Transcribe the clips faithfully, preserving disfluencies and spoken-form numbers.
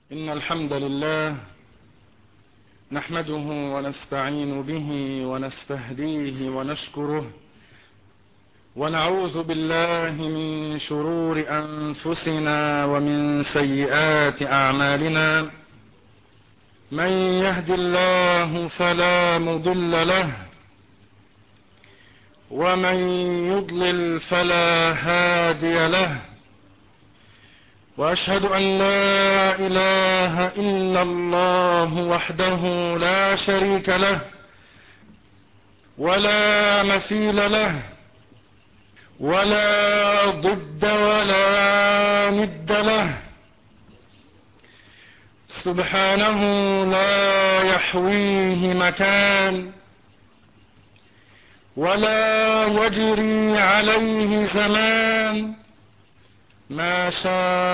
إن الحمد لله نحمده ونستعين به ونستهديه ونشكره، ونعوذ بالله من شرور أنفسنا ومن سيئات أعمالنا. من يهد الله فلا مضل له، ومن يضلل فلا هادي له، وأشهد أن لا إله إلا الله وحده لا شريك له ولا مثيل له ولا ضد ولا ند له، سبحانه لا يحويه مكان ولا يجري عليه زمان. ما شاء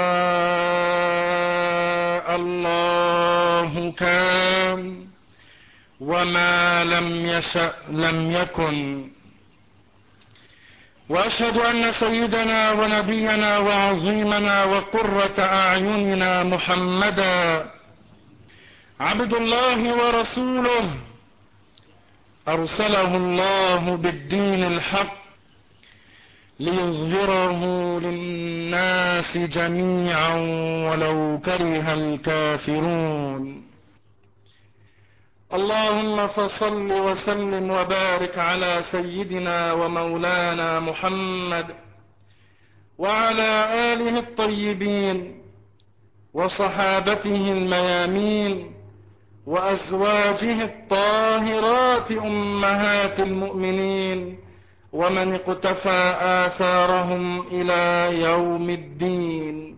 الله كان، وما لم يشأ لم يكن. وأشهد أن سيدنا ونبينا وعظيمنا وقرة أعيننا محمدا عبد الله ورسوله، أرسله الله بالدين الحق ليظهره للناس جميعا ولو كره الكافرون. اللهم فصل وسلم وبارك على سيدنا ومولانا محمد وعلى آله الطيبين وصحابته الميامين وأزواجه الطاهرات أمهات المؤمنين، ومن اقتفى آثارهم إلى يوم الدين.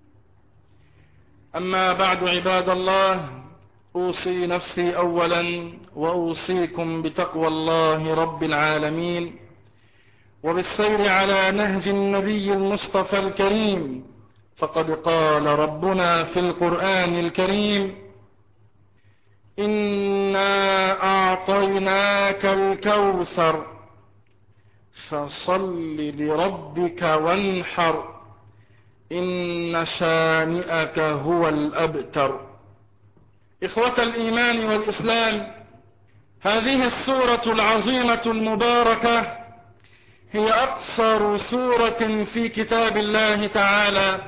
أما بعد، عباد الله، أوصي نفسي أولا وأوصيكم بتقوى الله رب العالمين، وبالسير على نهج النبي المصطفى الكريم. فقد قال ربنا في القرآن الكريم: إنا أعطيناك الكوثر فصل لربك وانحر إن شانئك هو الأبتر. إخوة الإيمان والإسلام، هذه السورة العظيمة المباركة هي أقصر سورة في كتاب الله تعالى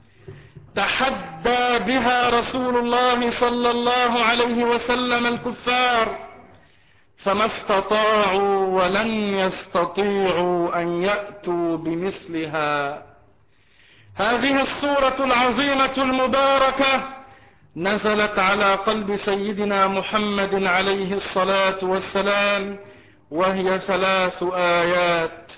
تحدى بها رسول الله صلى الله عليه وسلم الكفار، فما استطاعوا ولن يستطيعوا أن يأتوا بمثلها. هذه السورة العظيمة المباركة نزلت على قلب سيدنا محمد عليه الصلاة والسلام، وهي ثلاث آيات.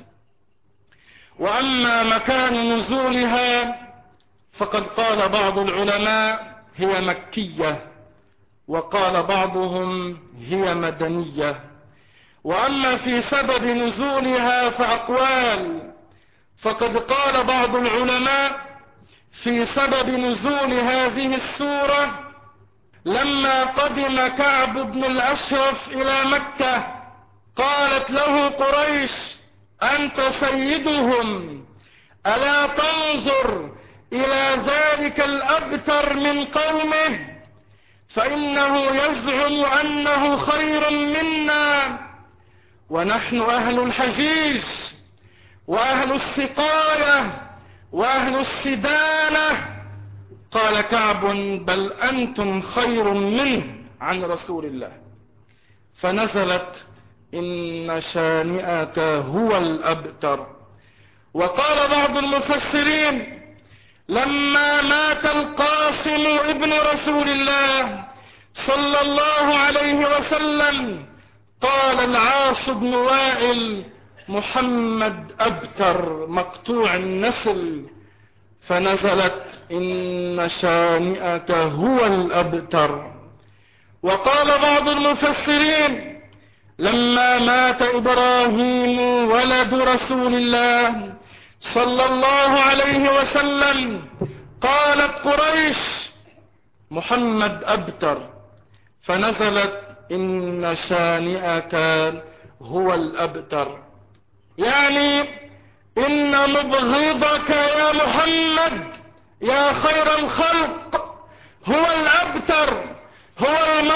وأما مكان نزولها فقد قال بعض العلماء هي مكية، وقال بعضهم هي مدنية. وأما في سبب نزولها فأقوال، فقد قال بعض العلماء في سبب نزول هذه السورة لما قدم كعب بن الأشرف إلى مكة قالت له قريش: أنت سيدهم، ألا تنظر إلى ذلك الأبتر من قومه فإنه يزعم أنه خير منا، ونحن أهل الحجيج وأهل السقاية وأهل السدانة. قال كعب: بل أنتم خير منه عن رسول الله. فنزلت إن شانئك هو الأبتر. وقال بعض المفسرين: لما مات القاسم ابن رسول الله صلى الله عليه وسلم قال العاص بن وائل: محمد أبتر مقطوع النسل. فنزلت إن شانئك هو الأبتر. وقال بعض المفسرين: لما مات إبراهيم ولد رسول الله صلى الله عليه وسلم قالت قريش: محمد أبتر. فنزلت إن شانئك هو الأبتر، يعني إن مبغضك يا محمد يا خير الخلق هو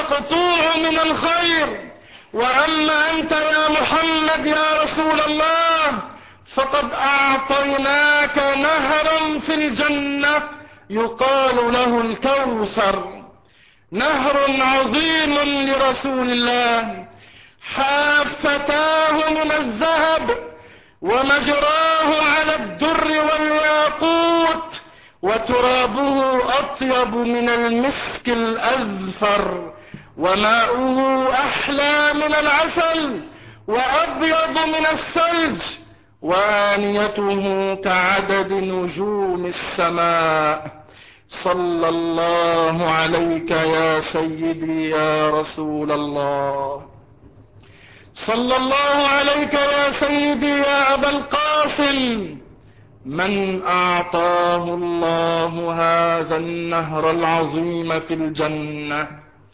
المقطوع من الخير. وأما أنت يا محمد يا رسول الله فقد أعطيناك نهرا في الجنة يقال له الكوثر، نهر عظيم لرسول الله، حافتاه من الذهب ومجراه على الدر والياقوت، وترابه أطيب من المسك الأزفر، وماؤه أحلى من العسل وأبيض من الثلج، وآنيته كعدد نجوم السماء. صلى الله عليك يا سيدي يا رسول الله، صلى الله عليك يا سيدي يا أبا القاسم. من أعطاه الله هذا النهر العظيم في الجنة؟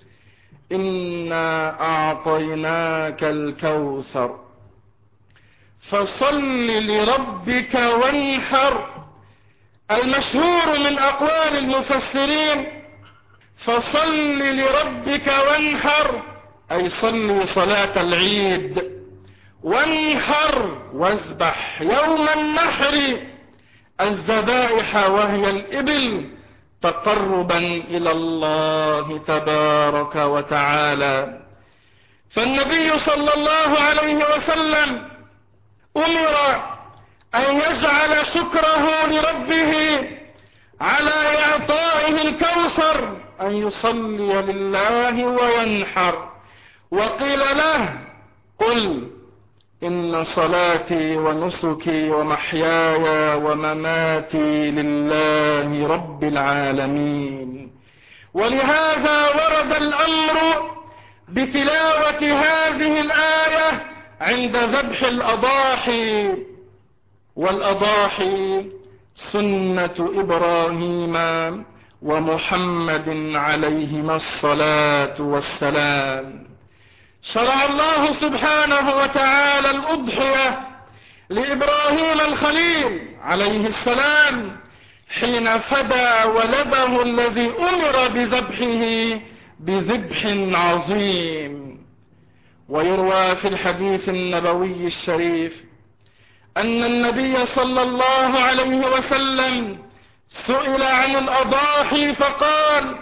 إنا أعطيناك الكوثر فصل لربك وانحر. المشهور من أقوال المفسرين فصل لربك وانحر أي صل صلاة العيد، وانحر واذبح يوم النحر الذبائح وهي الإبل تقربا إلى الله تبارك وتعالى. فالنبي صلى الله عليه وسلم أمر أن يجعل شكره لربه على إعطائه الكوثر أن يصلي لله وينحر، وقيل له قل إن صلاتي ونسكي ومحياي ومماتي لله رب العالمين. ولهذا ورد الأمر بتلاوة هذه الآية عند ذبح الأضاحي، والأضاحي سنة إبراهيم ومحمد عليهما الصلاة والسلام. شرع الله سبحانه وتعالى الأضحية لإبراهيم الخليل عليه السلام حين فدى ولده الذي أمر بذبحه بذبح عظيم. ويروى في الحديث النبوي الشريف أن النبي صلى الله عليه وسلم سئل عن الأضاحي فقال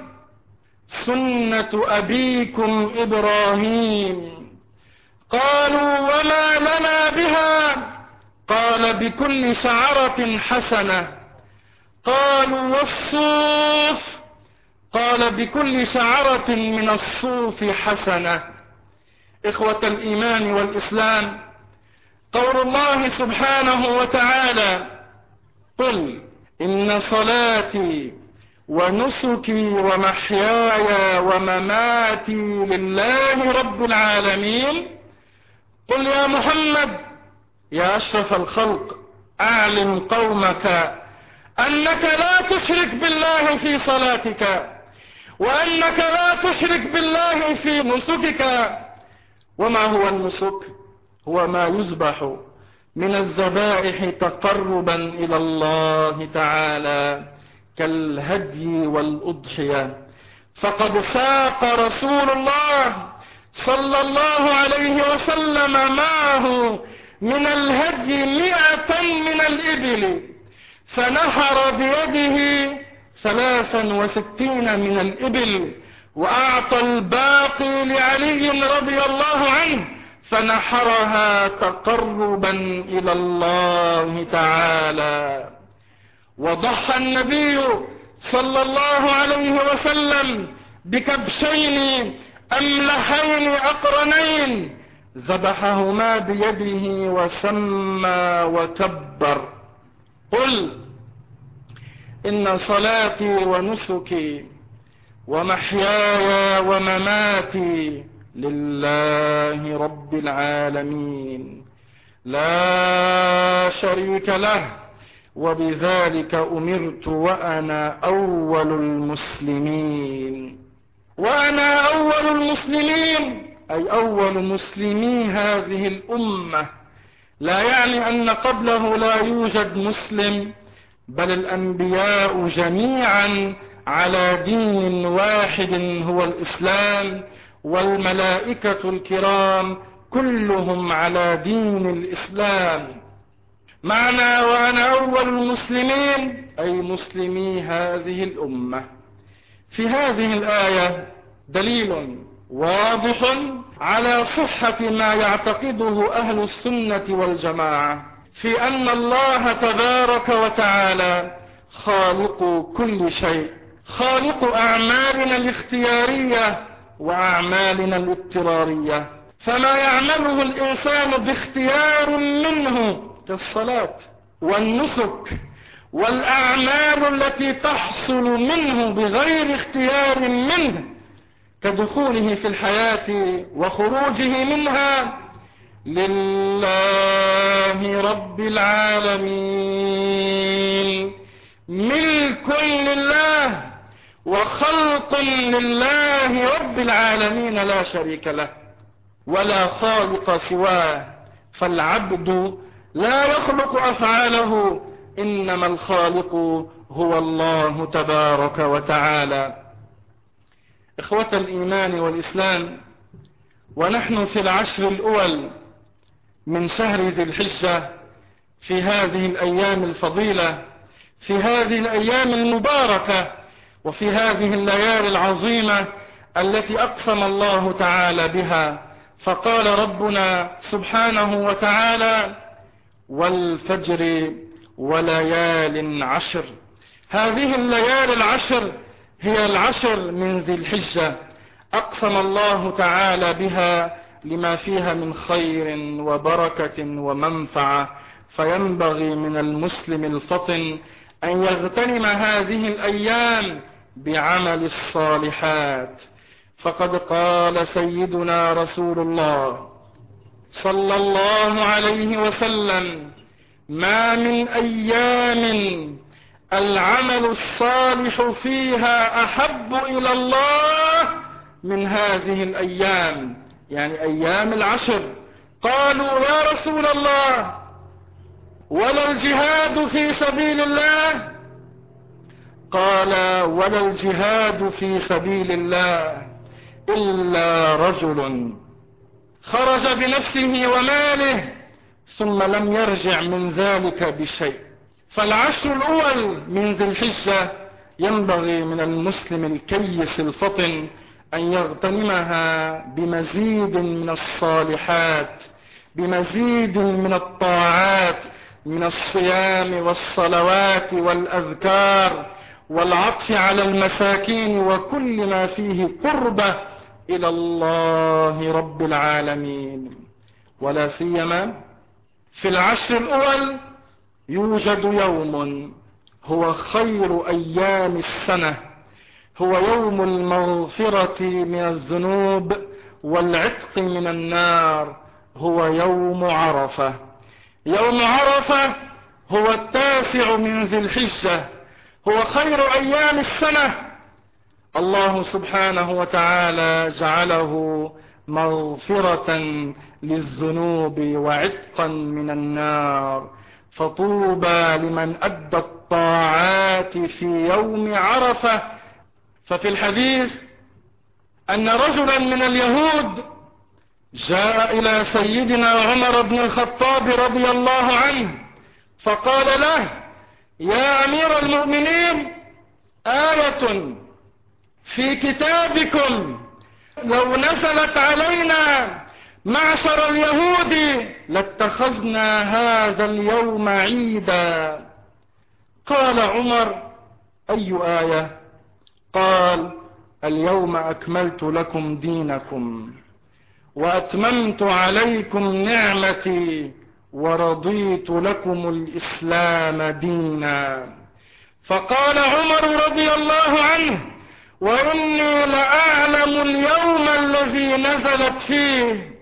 سنة أبيكم إبراهيم. قالوا وما لنا بها؟ قال بكل شعرة حسنة. قالوا والصوف؟ قال بكل شعرة من الصوف حسنة. إخوة الإيمان والإسلام، قول الله سبحانه وتعالى قل إن صلاتي ونسكي ومحياي ومماتي لله رب العالمين. قل يا محمد يا أشرف الخلق أعلم قومك أنك لا تشرك بالله في صلاتك، وأنك لا تشرك بالله في نسكك. وما هو النسك؟ هو ما يذبح من الذبائح تقربا إلى الله تعالى كالهدي والأضحية. فقد ساق رسول الله صلى الله عليه وسلم معه من الهدي مئة من الإبل، فنحر بيده ثلاثا وستين من الإبل، وأعطى الباقي لعلي رضي الله عنه فنحرها تقربا إلى الله تعالى. وضحى النبي صلى الله عليه وسلم بكبشين أملحين أقرنين ذبحهما بيده وسمى وكبر. قل إن صلاتي ونسكي ومحياي ومماتي لله رب العالمين لا شريك له وبذلك أمرت وأنا أول المسلمين. وأنا أول المسلمين أي أول مسلمي هذه الأمة، لا يعني أن قبله لا يوجد مسلم، بل الأنبياء جميعا على دين واحد هو الإسلام، والملائكة الكرام كلهم على دين الإسلام. معنى وأنا أول المسلمين أي مسلمي هذه الأمة. في هذه الآية دليل واضح على صحة ما يعتقده أهل السنة والجماعة في أن الله تبارك وتعالى خالق كل شيء، خالق أعمالنا الاختيارية وأعمالنا الاضطرارية. فما يعمله الإنسان باختيار منه كالصلاة والنسك والأعمال التي تحصل منه بغير اختيار منه كدخوله في الحياة وخروجه منها، لله رب العالمين، ملك لله وخلق لله رب العالمين لا شريك له ولا خالق سواه. فالعبد لا يخلق أفعاله، إنما الخالق هو الله تبارك وتعالى. إخوة الإيمان والإسلام، ونحن في العشر الأول من شهر ذي الحجة، في هذه الأيام الفضيلة، في هذه الأيام المباركة، وفي هذه الليالي العظيمة التي أقسم الله تعالى بها. فقال ربنا سبحانه وتعالى: والفجر وليال عشر. هذه الليالي العشر هي العشر من ذي الحجة، أقسم الله تعالى بها لما فيها من خير وبركة ومنفعة، فينبغي من المسلم الفطن أن يغتنم هذه الأيام بعمل الصالحات. فقد قال سيدنا رسول الله صلى الله عليه وسلم: ما من أيام العمل الصالح فيها أحب إلى الله من هذه الأيام، يعني أيام العشر. قالوا: يا رسول الله، ولا الجهاد في سبيل الله؟ قال: ولا الجهاد في سبيل الله إلا رجل خرج بنفسه وماله ثم لم يرجع من ذلك بشيء. فالعشر الأول من ذي الحجة ينبغي من المسلم الكيس الفطن أن يغتنمها بمزيد من الصالحات، بمزيد من الطاعات، من الصيام والصلوات والأذكار والعطف على المساكين وكل ما فيه قربة إلى الله رب العالمين. ولا سيما في العشر الأول يوجد يوم هو خير أيام السنة، هو يوم المغفرة من الذنوب والعتق من النار، هو يوم عرفة. يوم عرفة هو التاسع من ذي الحجة، هو خير أيام السنة. الله سبحانه وتعالى جعله مغفرة للذنوب وعتقا من النار، فطوبى لمن أدى الطاعات في يوم عرفة. ففي الحديث أن رجلا من اليهود جاء إلى سيدنا عمر بن الخطاب رضي الله عنه فقال له: يا أمير المؤمنين، آية في كتابكم لو نزلت علينا معشر اليهود لاتخذنا هذا اليوم عيدا. قال عمر: أي آية؟ قال: اليوم أكملت لكم دينكم وأتممت عليكم نعمتي ورضيت لكم الإسلام دينا. فقال عمر رضي الله عنه: وإني لأعلم اليوم الذي نزلت فيه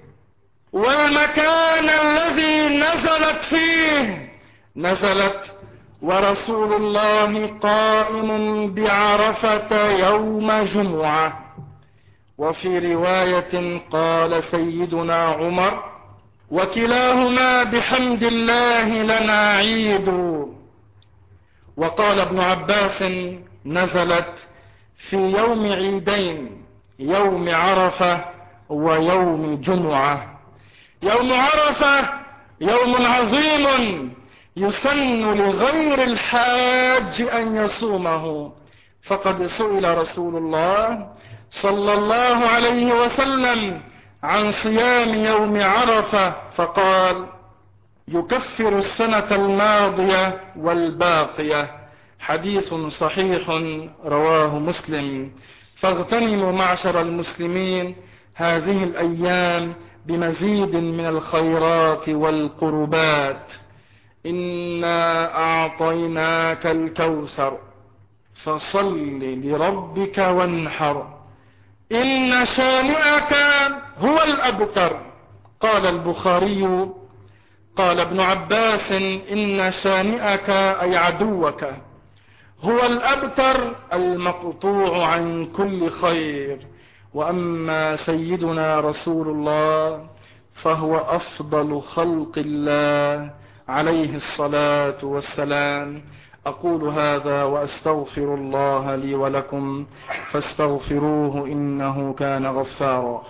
والمكان الذي نزلت فيه. نزلت ورسول الله قائم بعرفة يوم جمعة. وفي رواية قال سيدنا عمر: وكلاهما بحمد الله لنا عيد. وقال ابن عباس: نزلت في يوم عيدين، يوم عرفة ويوم جمعة. يوم عرفة يوم عظيم يسن لغير الحاج أن يصومه، فقد سئل رسول الله صلى الله عليه وسلم عن صيام يوم عرفة فقال: يكفر السنة الماضية والباقية. حديث صحيح رواه مسلم. فاغتنموا معشر المسلمين هذه الأيام بمزيد من الخيرات والقربات. إنا أعطيناك الكوثر فصل لربك وانحر إن شانئك هو الأبتر. قال البخاري: قال ابن عباس: إن شانئك أي عدوك هو الأبتر المقطوع عن كل خير. وأما سيدنا رسول الله فهو أفضل خلق الله عليه الصلاة والسلام. أقول هذا وأستغفر الله لي ولكم فاستغفروه إنه كان غفارا.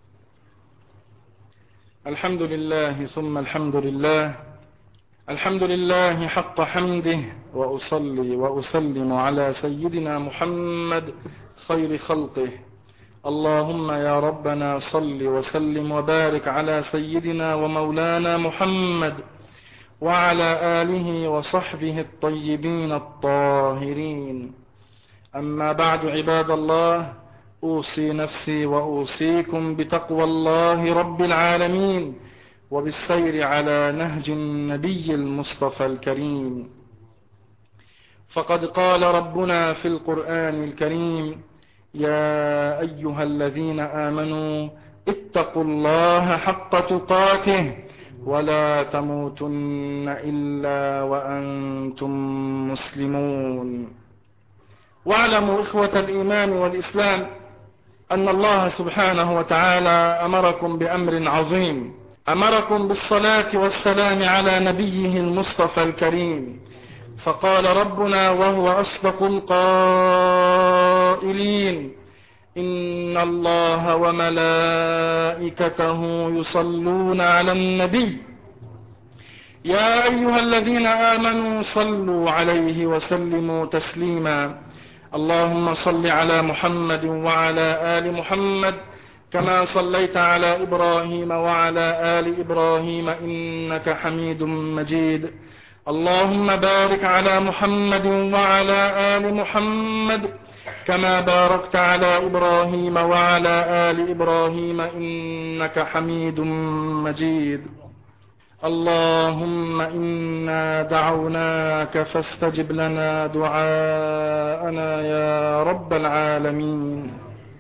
الحمد لله ثم الحمد لله، الحمد لله حق حمده، وأصلي وأسلم على سيدنا محمد خير خلقه. اللهم يا ربنا صل وسلم وبارك على سيدنا ومولانا محمد وعلى آله وصحبه الطيبين الطاهرين. أما بعد، عباد الله، أوصي نفسي وأوصيكم بتقوى الله رب العالمين وبالسير على نهج النبي المصطفى الكريم. فقد قال ربنا في القرآن الكريم: يا أيها الذين آمنوا اتقوا الله حق تقاته ولا تموتن إلا وأنتم مسلمون. واعلموا إخوة الإيمان والإسلام أن الله سبحانه وتعالى أمركم بأمر عظيم، أمركم بالصلاة والسلام على نبيه المصطفى الكريم. فقال ربنا وهو أصدق القائلين: إن الله وملائكته يصلون على النبي يا أيها الذين آمنوا صلوا عليه وسلموا تسليما. اللهم صل على محمد وعلى آل محمد كما صليت على إبراهيم وعلى آل إبراهيم إنك حميد مجيد. اللهم بارك على محمد وعلى آل محمد كما باركت على إبراهيم وعلى آل إبراهيم إنك حميد مجيد. اللهم إنا دعوناك فاستجب لنا دعاءنا يا رب العالمين.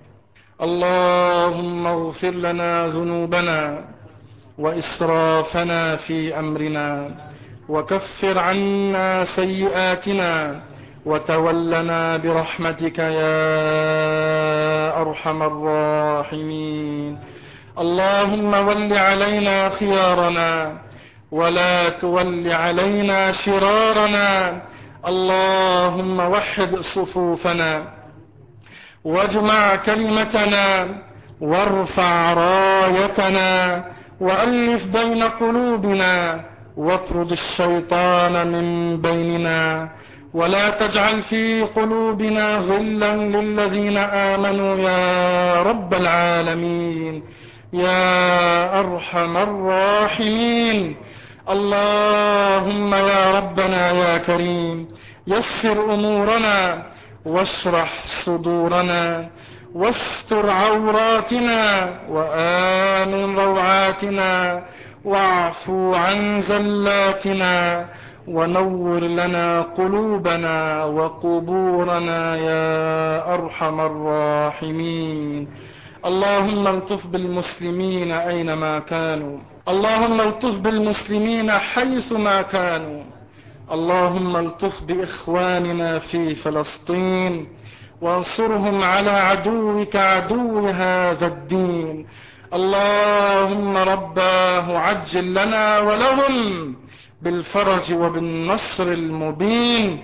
اللهم اغفر لنا ذنوبنا وإسرافنا في أمرنا وكفر عنا سيئاتنا وتولنا برحمتك يا أرحم الراحمين. اللهم ول علينا خيارنا ولا تول علينا شرارنا. اللهم وحد صفوفنا واجمع كلمتنا وارفع رايتنا وألف بين قلوبنا واطرد الشيطان من بيننا ولا تجعل في قلوبنا غلا للذين آمنوا يا رب العالمين يا أرحم الراحمين. اللهم يا ربنا يا كريم يسر أمورنا واشرح صدورنا واستر عوراتنا وآمن روعاتنا واعفو عن زلاتنا ونور لنا قلوبنا وقبورنا يا أرحم الراحمين. اللهم الطف بالمسلمين أينما كانوا، اللهم الطف بالمسلمين حيثما كانوا. اللهم الطف بإخواننا في فلسطين وانصرهم على عدوك عدو هذا الدين. اللهم رباه عجل لنا ولهم بالفرج وبالنصر المبين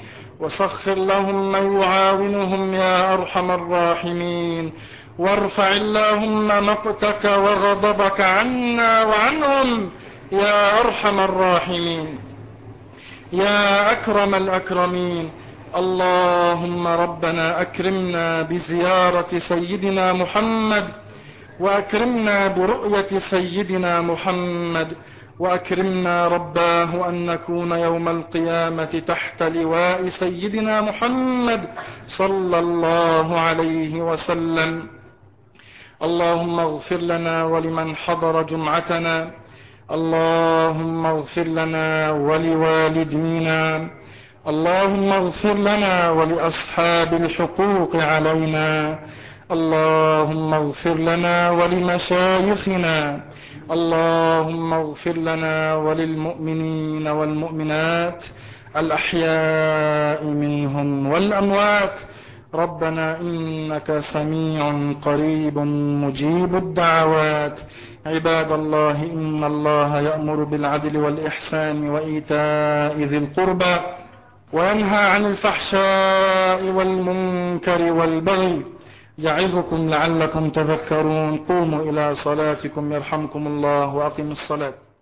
وسخر لهم من يعاونهم يا أرحم الراحمين، وارفع اللهم مقتك وغضبك عنا وعنهم يا أرحم الراحمين يا أكرم الأكرمين. اللهم ربنا أكرمنا بزيارة سيدنا محمد، وأكرمنا برؤية سيدنا محمد، وأكرمنا رباه أن نكون يوم القيامة تحت لواء سيدنا محمد صلى الله عليه وسلم. اللهم اغفر لنا ولمن حضر جمعتنا، اللهم اغفر لنا ولوالدينا، اللهم اغفر لنا ولأصحاب الحقوق علينا، اللهم اغفر لنا ولمشايخنا، اللهم اغفر لنا وللمؤمنين والمؤمنات الأحياء منهم والأموات. ربنا إنك سميع قريب مجيب الدعوات. عباد الله، إن الله يأمر بالعدل والإحسان وإيتاء ذي القربى، وينهى عن الفحشاء والمنكر والبغي، يعظكم لعلكم تذكرون. قوموا إلى صلاتكم يرحمكم الله، وأقيموا الصلاة.